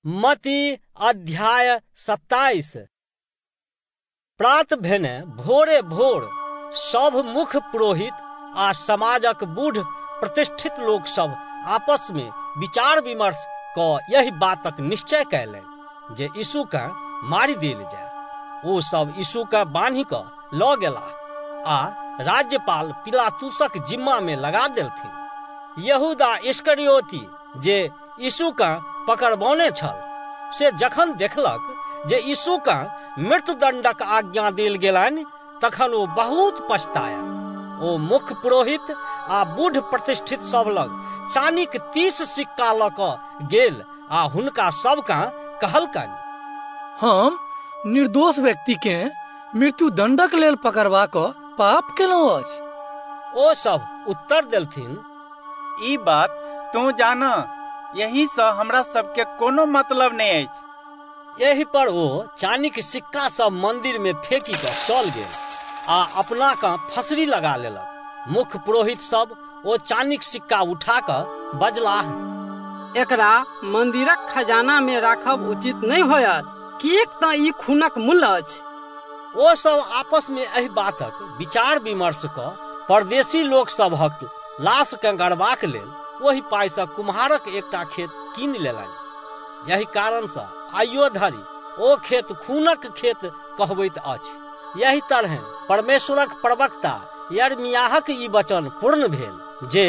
मत्ती अध्याय 27। प्रात भेने भोरे भोर सब मुख्य पुरोहित आ समाजक बूढ़ प्रतिष्ठित लोक सब आपस में विचार विमर्श कऽ यही बातक निश्चय कयलनि जे यीशु के मारि देल जाय। ओ सब यीशु के बान्हि कऽ लऽ गेलाह आ राज्यपाल पिलातुसक जिम्मा में लगा देलथिन। यहूदा इस्करियोती जे यीशु के पकड़बौने छल, से जखन देखलक जे यीशु के मृत्युदंडक आज्ञा देल गेलनि, तखन ओ बहुत पछताया। ओ मुख्य पुरोहित आ बूढ़ प्रतिष्ठित सब लग चानीक 30 सिक्का लऽ कऽ गेल आ हुनका सबके कहलकनि, हम निर्दोष व्यक्ति के मृत्युदंडक लेल पकड़बा कऽ पाप केलहुँ अछि। ओ सब उत्तर देलथिन, ई बात तू जान, यही से हमरा सबके कोनो मतलब नहीं अछि। यही पर ओ चानीक सिक्का सब मंदिर में फेंकी कऽ चल गेल आ अपना का फसरी लगा लेलक। मुख्य पुरोहित सब ओ चानीक सिक्का उठा कऽ बजलाह, एकरा मंदिरक खजाना में राखब उचित नहीं होयत, किएक तऽ ई खूनक मूल्य अछि। ओ सब आपस में एहि बातक विचार विमर्श कऽ परदेशी लोक सभक लाश के गड़बाक लेल ओहि पाइ सँ कुम्हारक एकटा खेत कीन लेलनि। यही कारण सँ आइयो धरि ओ खेत खूनक खेत कहबैत अछि। यही तरह परमेश्वरक प्रवक्ता यिर्मयाहक ई वचन पूर्ण भेल जे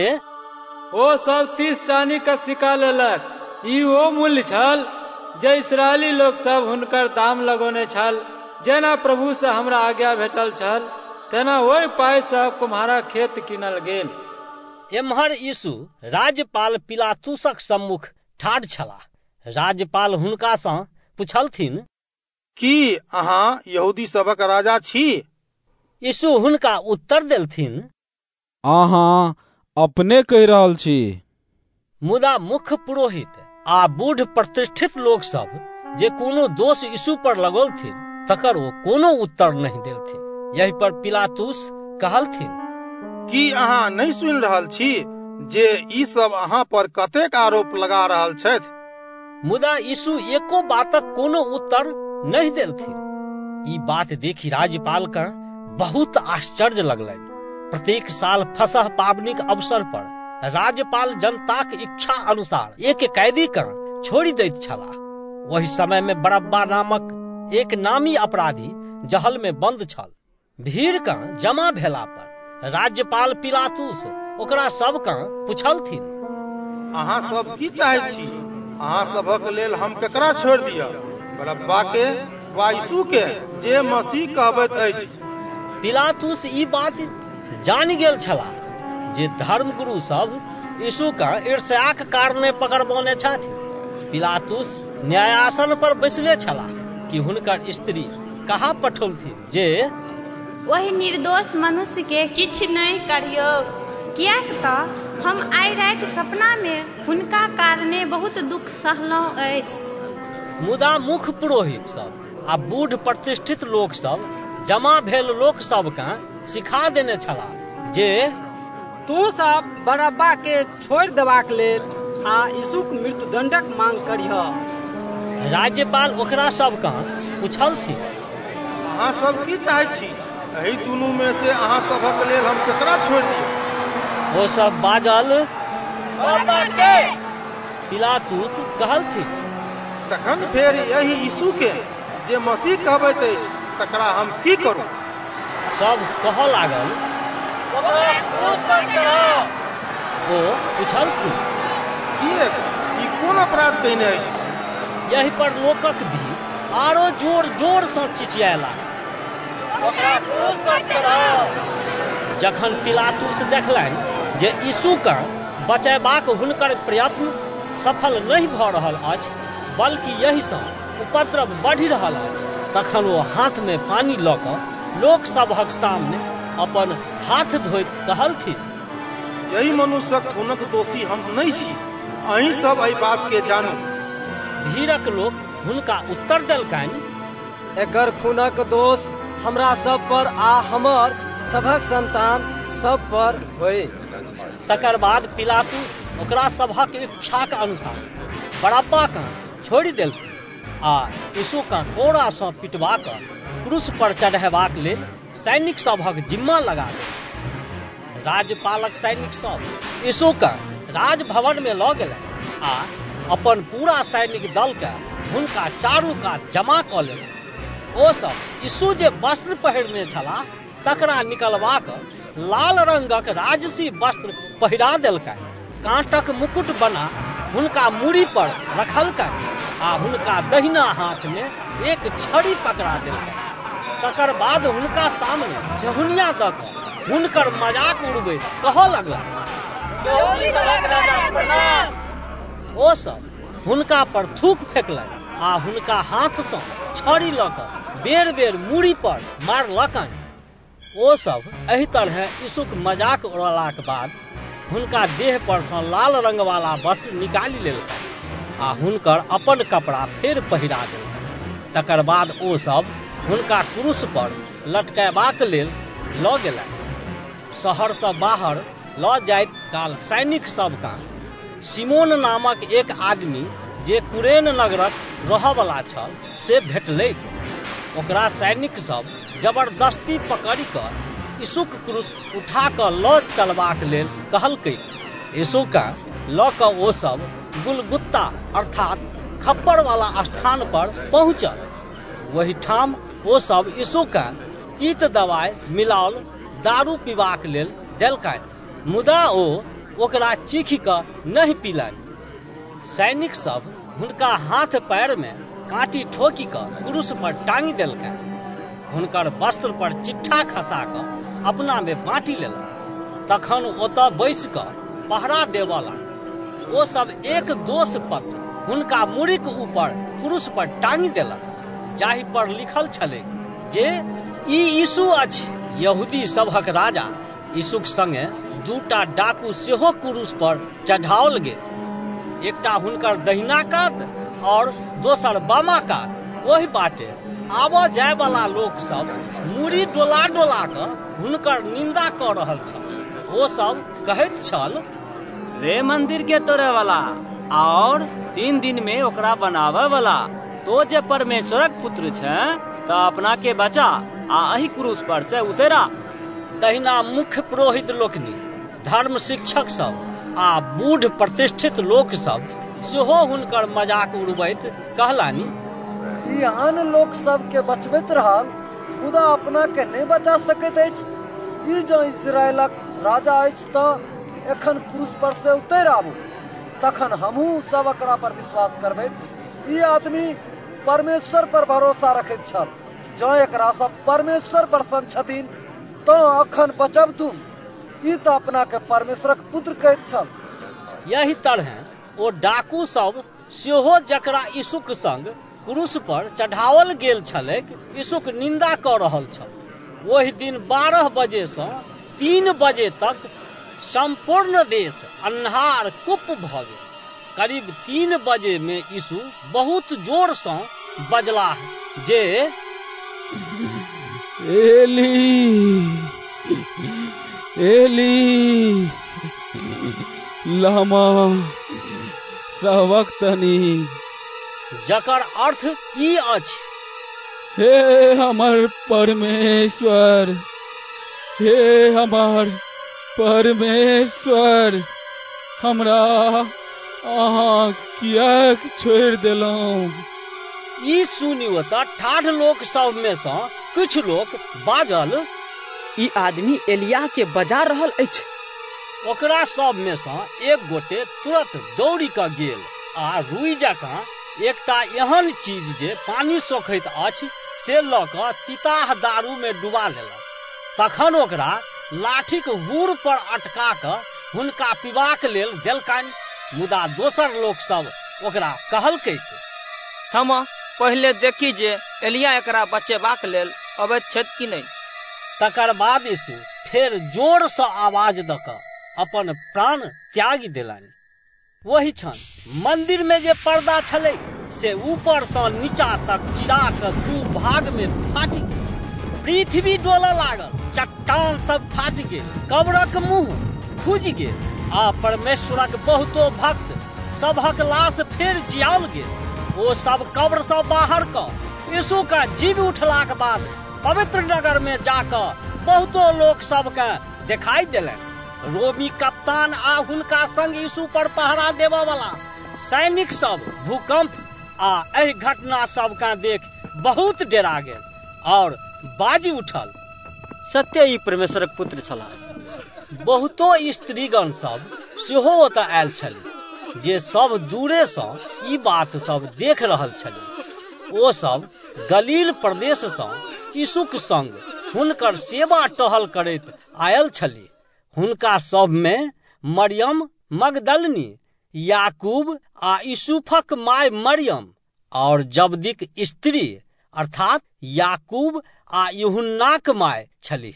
ओ सब 30 चानी का सिक्का लेलक। ई ओ मूल्य छल जे इस्राएली लोक सब हुनकर दाम लगौने छल। जेना प्रभु से हमरा आज्ञा भेटल छल, तेना ओहि पाइ सँ कुम्हारक खेत कीनल गेल। एम्हर यीशु राज्यपाल पिलातुसक सम्मुख ठाढ़ छलाह। राज्यपाल हुनका सँ पुछलथिन, की अहाँ यहूदी सबक राजा छी? यीशु हुनका उत्तर देलथिन, अहाँ अपने कहि रहल छी। मुदा मुख्य पुरोहित आ बूढ़ प्रतिष्ठित लोक सब जे कोनो दोष यीशु पर लगौलथिन, तकर ओ कोनो उत्तर नहीं देलथिन। यही पर पिलातुस कहलथिन, की अहाँ नहीं सुनि रहल छी जे ई सब अहाँ पर कतेक आरोप लगा रहल छथि? मुदा यीशु एको बातक कोनो उत्तर नहीं देलथिन। ई बात देखी राज्यपाल के बहुत आश्चर्य लगलनि। प्रत्येक साल फसह पावनीक अवसर पर राज्यपाल जनताक इच्छा अनुसार एक कैदी के छोड़ि दैत छलाह। वही समय में बरअब्बा नामक एक नामी अपराधी जहल में बंद छल। भीड़ का जमा भेला पर राज्यपाल पिलातुस ओकरा सबके पुछलथिन, अहाँ सब की चाहै छी? अहाँ सबक लेल हम केकरा छोड़ि दिया, बरअब्बा के वा यीशु के, जे मसीह कहबैत अछि? पिलातुस ई बात जानि गेल छलाह जे धर्मगुरु सब यीशु के ईर्ष्याक कारणे पकड़बौने छथि। पिलातुस न्यायासन पर बैसले छलाह कि हुनकर स्त्री कहा पठौलथिन जे वही निर्दोष मनुष्य के किछ नहीं करियो, कियाक तऽ हम आइ राति सपना में हुनका कारणे बहुत दुख सहलहुँ अछि। मुदा मुख्य पुरोहित सब आ बूढ़ प्रतिष्ठित लोक सब जमा भेल लोक सबके सिखा देने छलाह जे तू सब बरअब्बा के छोड़ि देबाक लेल आ यीशुक मृत्युदंडक मांग करिह। राज्यपाल ओकरा सबके पुछलथिन, अहाँ सब की चाहै छी? एहि दुनू में से अहाँ सबक लेल हम केकरा छोड़ि दिया? ओ सब बाजल, बरअब्बा के। पिलातुस कहलथिन, तखन फेर यही यीशु के जे मसीह कहबैत अछि, तकरा हम की करू? सब कहऽ लागल, ओकरा क्रूस पर चढ़ाउ। ओ पुछलथिन, किएक? ई कोन अपराध कयने अछि? यही पर लोकक भी आरो जोर जोर सँ चिचियाला, ओकरा क्रूस पर चढ़ाउ। जखन पिलातुस देखलनि जे यीशु के बचेबाक हुनकर प्रयत्न सफल नहीं भऽ रहल अछि, बल्कि यही सँ उपद्रव बढ़ि रहल अछि, तखन ओ हाथ में पानी लऽ कऽ लोक सभक सामने अपन हाथ धोइत कहलथिन, यही मनुष्यक खूनक दोषी हम नहीं छी, अहीं सब एहि बात के जानू। भीड़क लोक हुनका उत्तर देलकनि, एकर खूनक दोष हमरा सब पर आ हमर सभक संतान सब पर होय। तकर बाद पिलातुस ओकरा सभक इच्छाक अनुसार बरअब्बा के छोड़ि देलखिन आ यीशुके कोड़ा सँ पिटवा कऽ क्रूस पर चढ़ेबाक लेल सैनिक सभक जिम्मा लगा देलखिन। राज्यपालक सैनिक सब यीशुके राजभवन में लऽ गेलै आ अपन पूरा सैनिक दल के हुनका चारू कात जमा कऽ लेलनि। ओ सब यीशु जे वस्त्र पहिरने छलाह तकरा निकलवा कऽ लाल रंगक राजसी वस्त्र पहिरा देलकनि, काँटक मुकुट बना हुनका मूड़ी पर रखलकनि आ हुनका दहिना हाथ में एक छड़ी पकड़ा देलकनि। तकर बाद हुनका सामने झहुनिया दऽ कऽ हुनकर मजाक उड़बैत कहऽ लगलनि, ओ सब हुनका पर थूक फेंकलनि आ हुनका हाथ सँ छड़ी लऽ कऽ बेर बेर मूड़ी पर मारलकनि। ओ सब एहि तरह यीशुक मजाक उड़लाक बाद हुनका देह पर सँ लाल रंग वाला वस्त्र निकालि लेलकनि आ हुनकर अपन कपड़ा फेर पहिरा देलकनि। तकर बाद ओ सब हुनका क्रूस पर लटकयबाक लेल लऽ गेलनि। शहर सँ बाहर लऽ जाइत काल सैनिक सबका सिमोन नामक एक आदमी जे कुरेन नगरक रहयवला छल से भेटलैक। ओकरा सैनिक सब जबरदस्ती पकड़ि कऽ यीशुक क्रूस उठा कऽ लऽ चलबाक लेल कहलकै। यीशुके लऽ कऽ ओ सब गुलगुत्ता अर्थात खप्पर वाला स्थान पर पहुँचल। वही ठाम ओ सब यीशुके तीत दवाई मिलाओल दारू पीबाक लेल देलकनि, मुदा ओ ओकरा चीखि कऽ नहि पीलनि। सैनिक सब हुनका हाथ पैर में काँटी ठोकी कऽ क्रूस पर टांगि देलकनि, हुनकर वस्त्र पर चिट्ठा खसा कऽ अपना में बाँटि लेलक। तखन ओतऽ बैसि कऽ पहरा देबऽ लागल। ओ सब एक दोष पत्र हुनका मूड़ीक ऊपर क्रूस पर टांगि देलक, जाहि पर लिखल छलै जे ई यीशु अछि यहूदी सभक राजा। यीशुक संगे दूटा डाकू सेहो क्रूस पर चढ़ाओल गेल, एकटा हुनकर दहिना कात और दोसर बामा कात। ओहि बाटे आबऽ जाय वाला लोक सब मूड़ी डोला डोला कऽ हुनकर निंदा कऽ रहल छल। ओ सब कहैत छल, रे मंदिर के तोड़े वाला और 3 दिन में ओकरा बनावे वाला, तो जे परमेश्वरक पुत्र छै तो अपना के बचा आ अही क्रूस पर से उतरा। तहिना मुख्य पुरोहित लोकनि, धर्म शिक्षक सब आ बूढ़ प्रतिष्ठित लोक सब सेहो हुनकर मजाक उड़बैत कहलानि, ई आन लोक सब के बचबैत रहल मुदा अपना के नहीं बचा सकैत अछि। ई जो इस्राएलक राजा अछि तऽ एखन क्रूस पर से उतर आबू, तखन हमहूँ सब एकरा पर विश्वास करबै। ई आदमी परमेश्वर पर भरोसा रखैत छल। जँ एकरा सब परमेश्वर प्रसन्न छथिन तऽ अखन बचब तुम। ई तऽ अपना के परमेश्वरक पुत्र कहैत छल। यही तरह ओ डाकू सब सेहो जकरा यीशुक संग क्रूस पर चढ़ाओल गेल छलैक यीशुक निंदा कऽ रहल छल। ओहि दिन 12 बजे सँ 3 बजे तक संपूर्ण देश अन्हार कुप भऽ गेल। करीब 3 बजे में यीशु बहुत जोर सँ बजलाह जे एली एली लमा सबक्तनी, जकर अर्थ ई अछि, हे हमर परमेश्वर, हे हमर परमेश्वर, हमरा अहाँ किएक छोड़ि देलहुँ। ई सुनि ओतऽ ठाढ़ लोक सब में सँ कुछ लोक बाजल, ई आदमी एलिया के बजा रहल अछि। ओकरा सब में सँ एक गोटे तुरंत दौड़ी कऽ गेल आ रुई जकाँ एकटा एहन चीज जे पानी सोखैत अछि से लऽ कऽ तिताह दारू में डुबा लेलक। तखन ओकरा लाठीक हुर पर अटका कऽ हुनका पीबाक लेल देलकनि, मुदा दोसर लोक सब ओकरा कहलकै, हम पहले देखी जे एलिया एकरा बचेबाक लेल अबैत छथि कि नहीं। तकर बाद यीशु फेर जोर सँ आवाज दऽ कऽ अपन प्राण त्यागी देलनि। वही क्षण मंदिर में जे पर्दा छलै से ऊपर सँ नीचा तक चिरा कऽ 2 भाग में फाटि गेल। पृथ्वी डोलऽ लागल, चट्टान सब फाटि गेल, कब्रक मुंह खुजि गेल आ परमेश्वरक बहुतो भक्त सभक लाश फेर जियाओल गेल। ओ सब कब्र से बाहर क यीशु का जीव उठलाक बाद पवित्र नगर में जाकर बहुतो लोक सबके दिखाई देलनि। रोमी कप्तान आ हुनका संग यीशु पर पहरा देवा वाला सैनिक सब भूकंप आ एहि घटना सबके देख बहुत डेरा गेल और बाजी उठल, सत्य ई परमेश्वरक पुत्र छलाह। बहुतो स्त्रीगण सब सेहो ओतऽ आयल छली जे सब दूरे सँ ई बात सब देख रहल छली। ओ सब गलील प्रदेश सँ यीशुक संग हुनकर सेवा टहल करैत आयल छली। हुनका सब में मरियम मगदलनी, याकूब आ यूसुफक माय मरियम और जबदीक स्त्री अर्थात याकूब आ यूहन्नाक माय छली।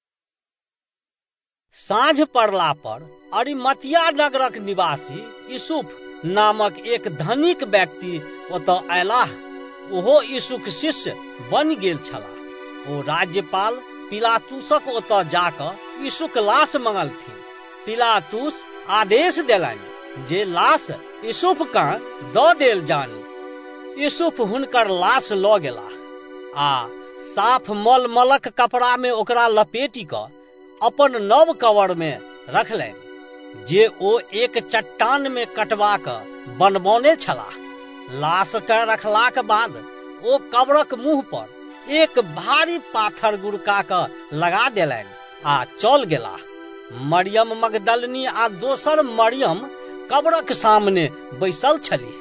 साँझ पड़ला पर अरिमतिया नगरक निवासी यूसुफ नामक एक धनिक व्यक्ति ओतऽ अयलाह। ओहो यीशुक शिष्य बनि गेल छलाह। ओ राज्यपाल पिलातुसक ओतऽ जाकऽ यीशुक लाश मंगलथिन। पिलातुस आदेश देलनि जे लाश यूसुफकेँ दऽ देल जानी। यूसुफ हुनकर लाश लऽ गेलाह आ साफ मलमलक कपड़ा में ओकरा लपेटी कऽ अपन नव कवर में रखलनि जे ओ एक चट्टान में कटवा कऽ बनबौने छलाह। लाश के रखलाक बाद ओ कब्रक मुँह पर एक भारी पाथर गुड़का कऽ लगा देलनि आ चल गेलाह। मरियम मगदलनी आ दोसर मरियम कब्रक सामने बैसल छलीह।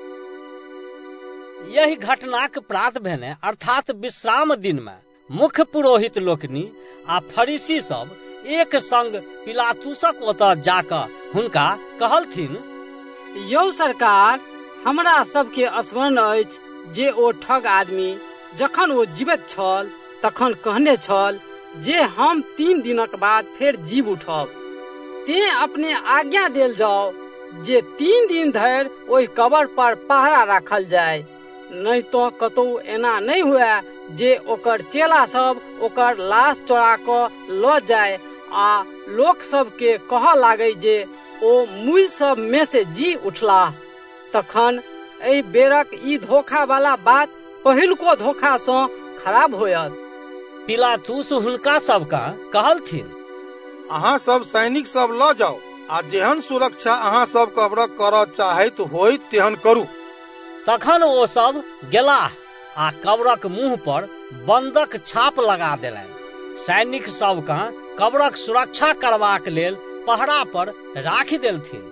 यही घटनाक प्रात भेने अर्थात विश्राम दिन में मुख्य पुरोहित लोकनि आ फरीसी सब एक संग पिलातुसक ओतऽ जाकऽ हुनका कहलथिन, यौ सरकार, हमरा सबके स्मरण अछि जे ओ ठग आदमी जखन ओ जीवित छल तखन कहने छल जे हम 3 दिनक बाद फेर जीव उठब। तें अपने आज्ञा देल जाओ जे 3 दिन धरि ओहि कब्र पर पहरा राखल जाय, नहीं तो कतौ एना नहीं हुए जे ओकर चेला सब ओकर लाश चोरा कऽ लऽ जाय आ लोक सब के कहऽ लागे जे ओ मूल सब में से जी उठलाह। तखन एहि बेरक ई धोखा वाला बात पहिलको धोखा सँ खराब होयत। पिलातुस हुनका सबका कहलथिन, अहाँ सब सैनिक सब लऽ जाओ आ जेहन सुरक्षा अहाँ सब कब्रक करऽ चाहैत होय तेहन करू। तखन ओ सब गेलाह आ कब्रक मुँह पर बंदक छाप लगा देलनि। सैनिक सबके कब्रक सुरक्षा करबाक लेल पहरा पर राखि देलथिन।